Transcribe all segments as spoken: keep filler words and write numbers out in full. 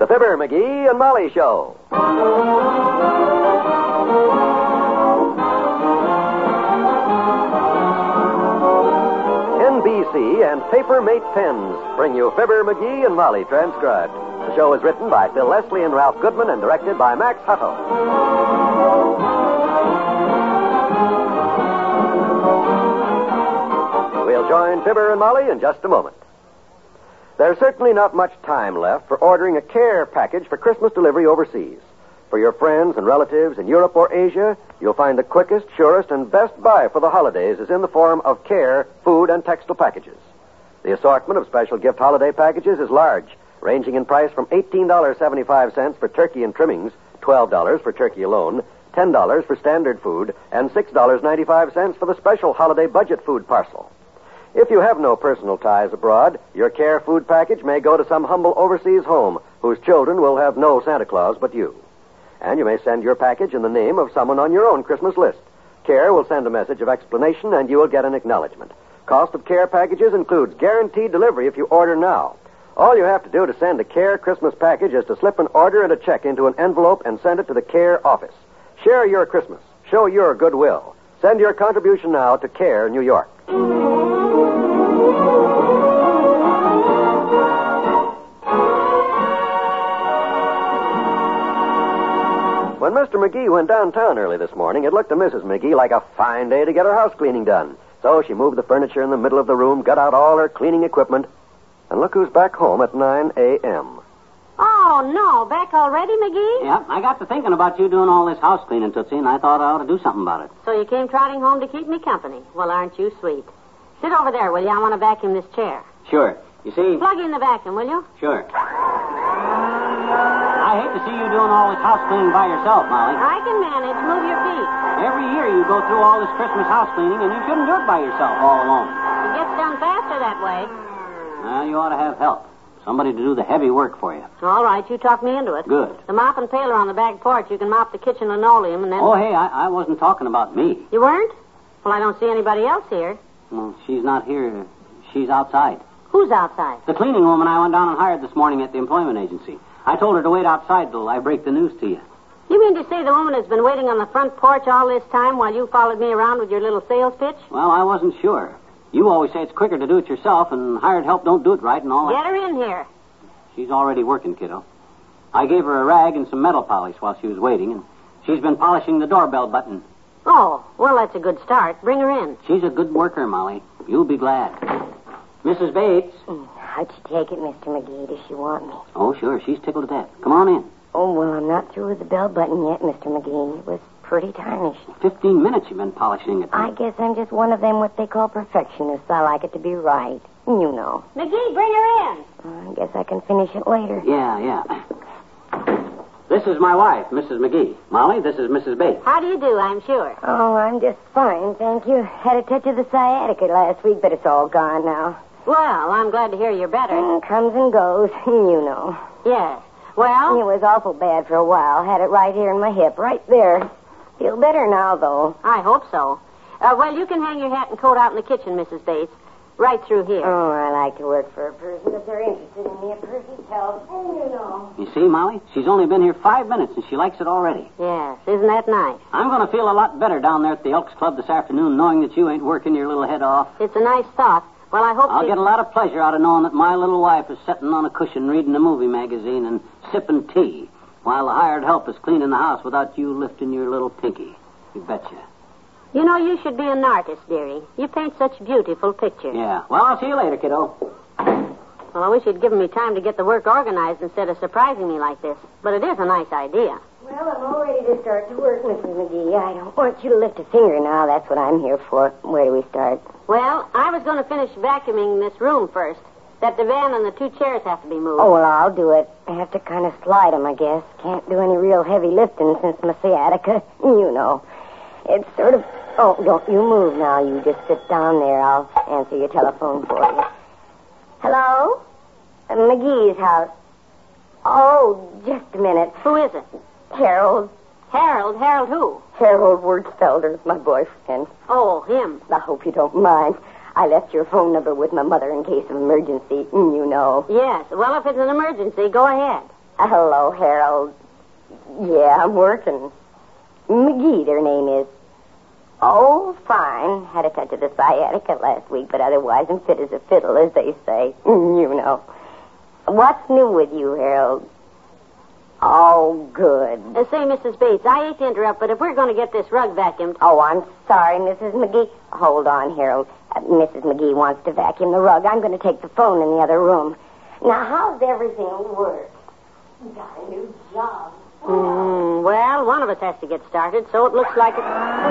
The Fibber, McGee, and Molly Show. N B C and Paper Mate Pens bring you Fibber, McGee, and Molly transcribed. The show is written by Phil Leslie and Ralph Goodman and directed by Max Hutto. We'll join Fibber and Molly in just a moment. There's certainly not much time left for ordering a care package for Christmas delivery overseas. For your friends and relatives in Europe or Asia, you'll find the quickest, surest, and best buy for the holidays is in the form of care, food, and textile packages. The assortment of special gift holiday packages is large, ranging in price from eighteen dollars and seventy-five cents for turkey and trimmings, twelve dollars for turkey alone, ten dollars for standard food, and six dollars and ninety-five cents for the special holiday budget food parcel. If you have no personal ties abroad, your care food package may go to some humble overseas home whose children will have no Santa Claus but you. And you may send your package in the name of someone on your own Christmas list. Care will send a message of explanation, and you will get an acknowledgement. Cost of care packages includes guaranteed delivery if you order now. All you have to do to send a Care Christmas package is to slip an order and a check into an envelope and send it to the Care office. Share your Christmas. Show your goodwill. Send your contribution now to Care, New York. When Mister McGee went downtown early this morning, it looked to Missus McGee like a fine day to get her house cleaning done. So she moved the furniture in the middle of the room, got out all her cleaning equipment, and look who's back home at nine a.m. Oh, no. Back already, McGee? Yeah, I got to thinking about you doing all this house cleaning, Tootsie, and I thought I ought to do something about it. So you came trotting home to keep me company. Well, aren't you sweet? Sit over there, will you? I want to vacuum this chair. Sure. You see... Plug in the vacuum, will you? Sure. I hate to see you doing all this house cleaning by yourself, Molly. I can manage. Move your feet. Every year you go through all this Christmas house cleaning, and you shouldn't do it by yourself all alone. It gets done faster that way. Well, you ought to have help. Somebody to do the heavy work for you. All right, you talk me into it. Good. The mop and pail are on the back porch. You can mop the kitchen linoleum and then... Oh, hey, I, I wasn't talking about me. You weren't? Well, I don't see anybody else here. Well, she's not here. She's outside. Who's outside? The cleaning woman I went down and hired this morning at the employment agency. I told her to wait outside till I break the news to you. You mean to say the woman has been waiting on the front porch all this time while you followed me around with your little sales pitch? Well, I wasn't sure. You always say it's quicker to do it yourself, and hired help don't do it right and all that. Get her in here. She's already working, kiddo. I gave her a rag and some metal polish while she was waiting, and she's been polishing the doorbell button. Oh, well, that's a good start. Bring her in. She's a good worker, Molly. You'll be glad. Missus Bates. How'd you take it, Mister McGee? Does she want me? Oh, sure. She's tickled to death. Come on in. Oh, well, I'm not through with the bell button yet, Mister McGee. It was pretty tarnished. Fifteen minutes you've been polishing it. I guess I'm just one of them what they call perfectionists. I like it to be right. You know. McGee, bring her in. I guess I can finish it later. Yeah, yeah. This is my wife, Missus McGee. Molly, this is Missus Bates. How do you do, I'm sure. Oh, I'm just fine, thank you. Had a touch of the sciatica last week, but it's all gone now. Well, I'm glad to hear you're better. Mm, comes and goes, you know. Yes. Well? It was awful bad for a while. Had it right here in my hip, right there. Feel better now, though. I hope so. Uh, well, you can hang your hat and coat out in the kitchen, Missus Bates. Right through here. Oh, I like to work for a person if they're interested in me. A person's health. Oh, you know. You see, Molly? She's only been here five minutes, and she likes it already. Yes. Isn't that nice? I'm going to feel a lot better down there at the Elks Club this afternoon, knowing that you ain't working your little head off. It's a nice thought. Well, I hope I'll she... get a lot of pleasure out of knowing that my little wife is sitting on a cushion reading a movie magazine and sipping tea while the hired help is cleaning the house without you lifting your little pinky. You betcha. You know, you should be an artist, dearie. You paint such beautiful pictures. Yeah. Well, I'll see you later, kiddo. Well, I wish you'd given me time to get the work organized instead of surprising me like this. But it is a nice idea. Well, I'm all ready to start to work, Missus McGee. I don't want you to lift a finger now. That's what I'm here for. Where do we start? Well, I was going to finish vacuuming this room first. That divan and the two chairs have to be moved. Oh, well, I'll do it. I have to kind of slide them, I guess. Can't do any real heavy lifting since my sciatica. You know. It's sort of... Oh, don't you move now. You just sit down there. I'll answer your telephone for you. Hello? Uh, McGee's house. Oh, just a minute. Who is it? Harold. Harold? Harold who? Harold Wurtzfelder, my boyfriend. Oh, him. I hope you don't mind. I left your phone number with my mother in case of emergency. You know. Yes. Well, if it's an emergency, go ahead. Hello, Harold. Yeah, I'm working. McGee, their name is. Oh, fine. Had a touch of the sciatica last week, but otherwise I'm fit as a fiddle, as they say. You know. What's new with you, Harold? Oh, good. Uh, say, Missus Bates, I hate to interrupt, but if we're going to get this rug vacuumed... Oh, I'm sorry, Missus McGee. Hold on, Harold. Uh, Missus McGee wants to vacuum the rug. I'm going to take the phone in the other room. Now, how's everything work? You got a new job. Mm, well, one of us has to get started, so it looks like it...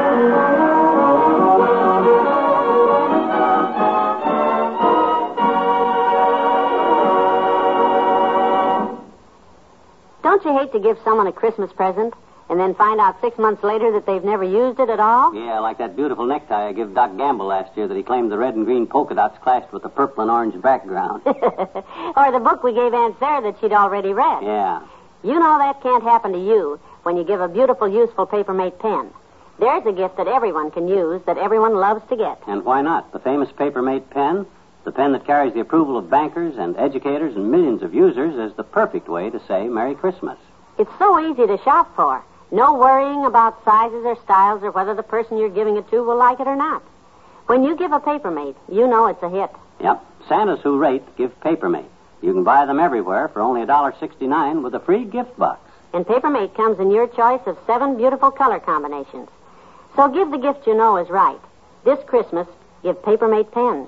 Don't you hate to give someone a Christmas present and then find out six months later that they've never used it at all? Yeah, like that beautiful necktie I gave Doc Gamble last year that he claimed the red and green polka dots clashed with the purple and orange background. Or the book we gave Aunt Sarah that she'd already read. Yeah. You know that can't happen to you when you give a beautiful, useful Papermate pen. There's a gift that everyone can use, that everyone loves to get. And why not? The famous Papermate pen, the pen that carries the approval of bankers and educators and millions of users, is the perfect way to say Merry Christmas. It's so easy to shop for. No worrying about sizes or styles or whether the person you're giving it to will like it or not. When you give a Papermate, you know it's a hit. Yep. Santa's who rate give Papermate. You can buy them everywhere for only one dollar sixty-nine with a free gift box. And Papermate comes in your choice of seven beautiful color combinations. So give the gift you know is right. This Christmas, give Papermate pens.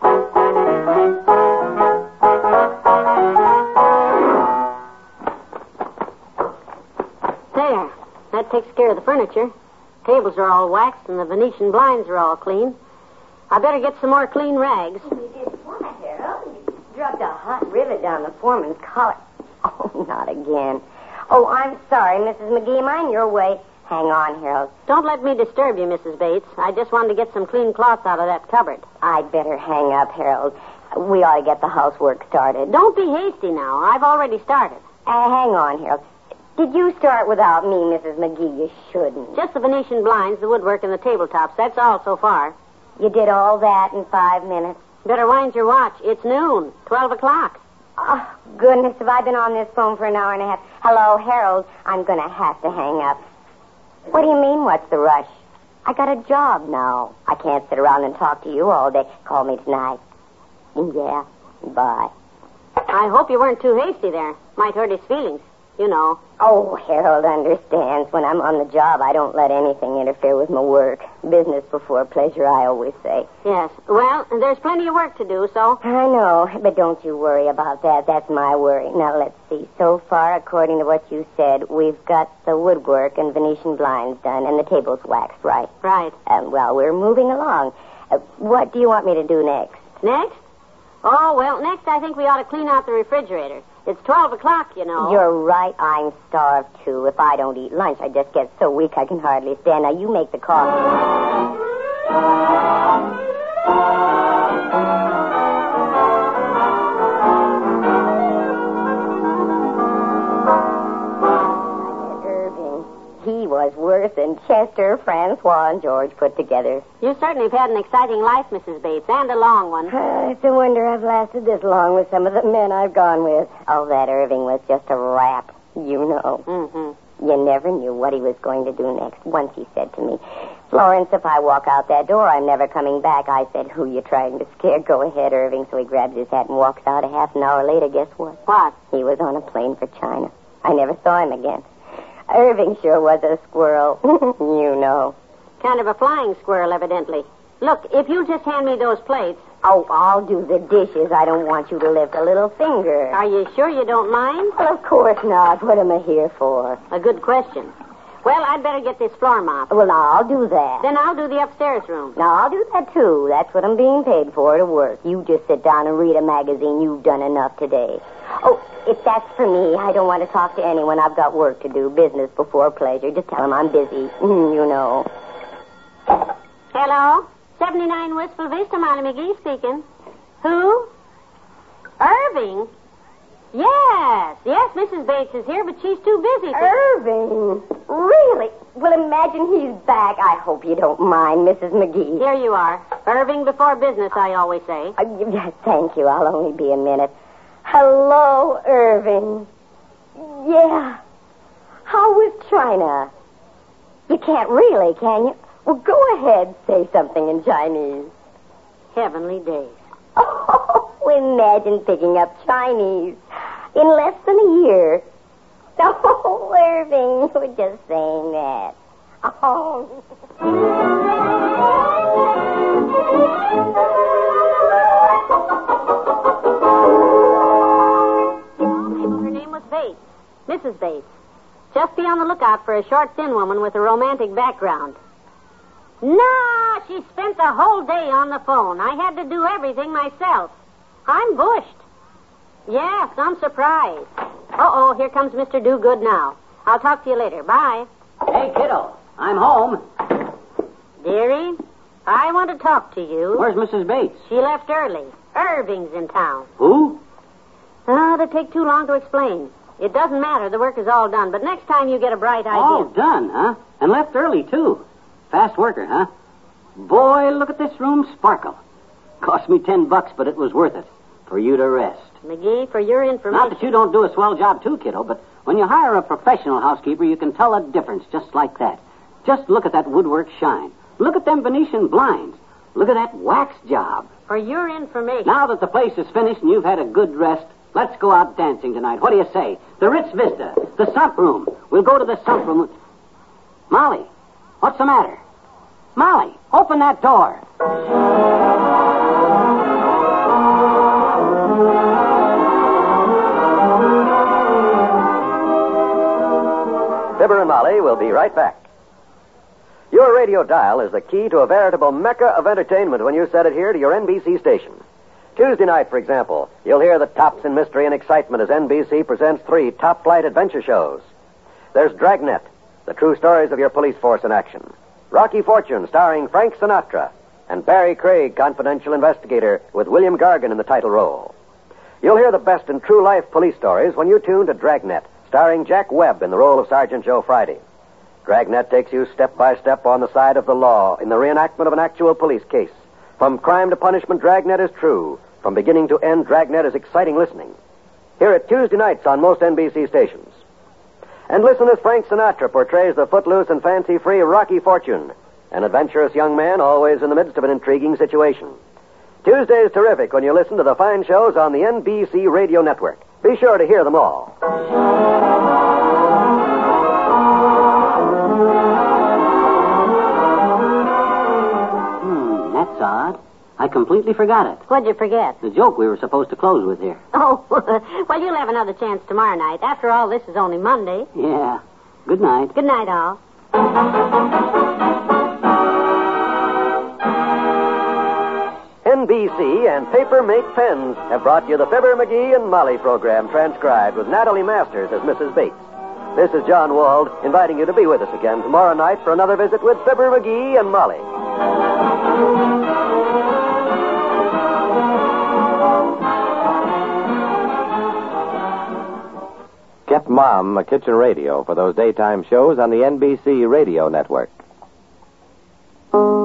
There. That takes care of the furniture. Tables are all waxed and the Venetian blinds are all clean. I better get some more clean rags. You did what, Harold? You dropped a hot rivet down the foreman's collar. Oh, not again. Oh, I'm sorry, Missus McGee. Mind your way. Hang on, Harold. Don't let me disturb you, Missus Bates. I just wanted to get some clean cloths out of that cupboard. I'd better hang up, Harold. We ought to get the housework started. Don't be hasty now. I've already started. Uh, hang on, Harold. Did you start without me, Missus McGee? You shouldn't. Just the Venetian blinds, the woodwork, and the tabletops. That's all so far. You did all that in five minutes? Better wind your watch. It's noon. Twelve o'clock. Oh, goodness, have I been on this phone for an hour and a half? Hello, Harold. I'm going to have to hang up. What do you mean, what's the rush? I got a job now. I can't sit around and talk to you all day. Call me tonight. Yeah, bye. I hope you weren't too hasty there. Might hurt his feelings. You know. Oh, Harold understands. When I'm on the job, I don't let anything interfere with my work. Business before pleasure, I always say. Yes. Well, there's plenty of work to do, so... I know, but don't you worry about that. That's my worry. Now, let's see. So far, according to what you said, we've got the woodwork and Venetian blinds done and the tables waxed, right? Right. Um, well, we're moving along. Uh, what do you want me to do next? Next? Oh, well, next I think we ought to clean out the refrigerator. It's twelve o'clock, you know. You're right. I'm starved, too. If I don't eat lunch, I just get so weak I can hardly stand. Now, you make the coffee. Irving. He was worse than Chester, Francois, and George put together. You certainly have had an exciting life, Missus Bates, and a long one. Uh, it's a wonder I've lasted this long with some of the men I've gone with. Oh, that Irving was just a rap, you know. Mm-hmm. You never knew what he was going to do next. Once he said to me, Florence, if I walk out that door, I'm never coming back. I said, who you trying to scare? Go ahead, Irving. So he grabs his hat and walks out. A half an hour later, guess what? What? He was on a plane for China. I never saw him again. Irving sure was a squirrel. You know. Kind of a flying squirrel, evidently. Look, if you'll just hand me those plates... Oh, I'll do the dishes. I don't want you to lift a little finger. Are you sure you don't mind? Well, of course not. What am I here for? A good question. Well, I'd better get this floor mop. Well, now, I'll do that. Then I'll do the upstairs room. Now, I'll do that, too. That's what I'm being paid for, to work. You just sit down and read a magazine. You've done enough today. Oh, if that's for me, I don't want to talk to anyone. I've got work to do. Business before pleasure. Just tell them I'm busy. You know. Hello? seventy-nine Wistful Vista, Molly McGee speaking. Who? Irving? Yes. Yes, Missus Bates is here, but she's too busy. To... Irving? Really? Well, imagine he's back. I hope you don't mind, Missus McGee. Here you are. Irving before business, I always say. Uh, yes, thank you. I'll only be a minute. Hello, Irving. Yeah. How was China? You can't really, can you? Well, go ahead, say something in Chinese. Heavenly days. Oh, imagine picking up Chinese in less than a year. Oh, Irving, you were just saying that. Oh. Her name was Bates, Missus Bates. Just be on the lookout for a short, thin woman with a romantic background. No, she spent the whole day on the phone. I had to do everything myself. I'm bushed. Yes, I'm surprised. Uh-oh, here comes Mister Do-Good now. I'll talk to you later. Bye. Hey, kiddo, I'm home. Dearie, I want to talk to you. Where's Missus Bates? She left early. Irving's in town. Who? Oh, it'll take too long to explain. It doesn't matter. The work is all done. But next time you get a bright idea... All done, huh? And left early, too. Fast worker, huh? Boy, look at this room sparkle. Cost me ten bucks, but it was worth it. For you to rest. McGee, for your information... Not that you don't do a swell job, too, kiddo, but when you hire a professional housekeeper, you can tell a difference just like that. Just look at that woodwork shine. Look at them Venetian blinds. Look at that wax job. For your information... Now that the place is finished and you've had a good rest, let's go out dancing tonight. What do you say? The Ritz Vista, the sump room. We'll go to the sump room. Molly, what's the matter? Molly, open that door. Fibber and Molly will be right back. Your radio dial is the key to a veritable mecca of entertainment when you set it here to your N B C station. Tuesday night, for example, you'll hear the tops in mystery and excitement as N B C presents three top-flight adventure shows. There's Dragnet, the true stories of your police force in action. Rocky Fortune, starring Frank Sinatra. And Barry Craig, confidential investigator, with William Gargan in the title role. You'll hear the best in true-life police stories when you tune to Dragnet, starring Jack Webb in the role of Sergeant Joe Friday. Dragnet takes you step by step on the side of the law in the reenactment of an actual police case. From crime to punishment, Dragnet is true. From beginning to end, Dragnet is exciting listening. Hear it Tuesday nights on most N B C stations. And listen as Frank Sinatra portrays the footloose and fancy-free Rocky Fortune, an adventurous young man always in the midst of an intriguing situation. Tuesday is terrific when you listen to the fine shows on the N B C Radio Network. Be sure to hear them all. Hmm, that's odd. I completely forgot it. What'd you forget? The joke we were supposed to close with here. Oh, well, you'll have another chance tomorrow night. After all, this is only Monday. Yeah. Good night. Good night, all. N B C and Paper Make Pens have brought you the Fibber, McGee, and Molly program transcribed with Natalie Masters as Missus Bates. This is John Wald inviting you to be with us again tomorrow night for another visit with Fibber, McGee, and Molly. Get Mom a kitchen radio for those daytime shows on the N B C Radio Network.